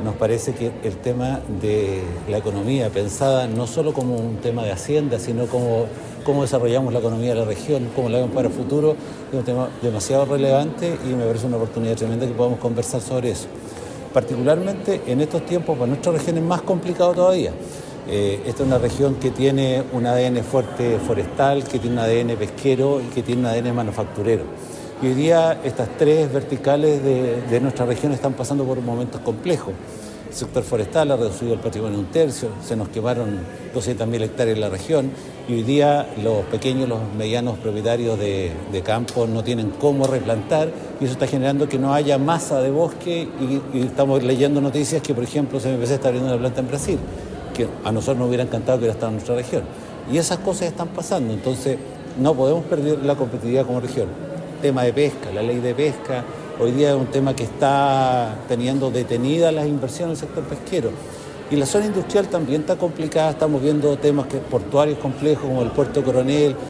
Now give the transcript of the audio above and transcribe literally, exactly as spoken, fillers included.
nos parece que el tema de la economía, pensada no solo como un tema de hacienda, sino como cómo desarrollamos la economía de la región, cómo la vemos para el futuro, es un tema demasiado relevante y me parece una oportunidad tremenda que podamos conversar sobre eso. Particularmente en estos tiempos, para nuestra región es más complicado todavía. Eh, esta es una región que tiene un A D N fuerte forestal, que tiene un A D N pesquero y que tiene un A D N manufacturero. Y hoy día estas tres verticales de, de nuestra región están pasando por momentos complejos. El sector forestal ha reducido el patrimonio un tercio, se nos quemaron doscientas mil hectáreas en la región y hoy día los pequeños, los medianos propietarios de, de campos no tienen cómo replantar y eso está generando que no haya masa de bosque y, y estamos leyendo noticias que, por ejemplo, C M P C está abriendo una planta en Brasil, que a nosotros nos hubiera encantado que hubiera estado en nuestra región. Y esas cosas están pasando, entonces no podemos perder la competitividad como región. Tema de pesca, la ley de pesca, hoy día es un tema que está teniendo detenidas las inversiones en el sector pesquero. Y la zona industrial también está complicada, estamos viendo temas que, portuarios complejos como el Puerto Coronel,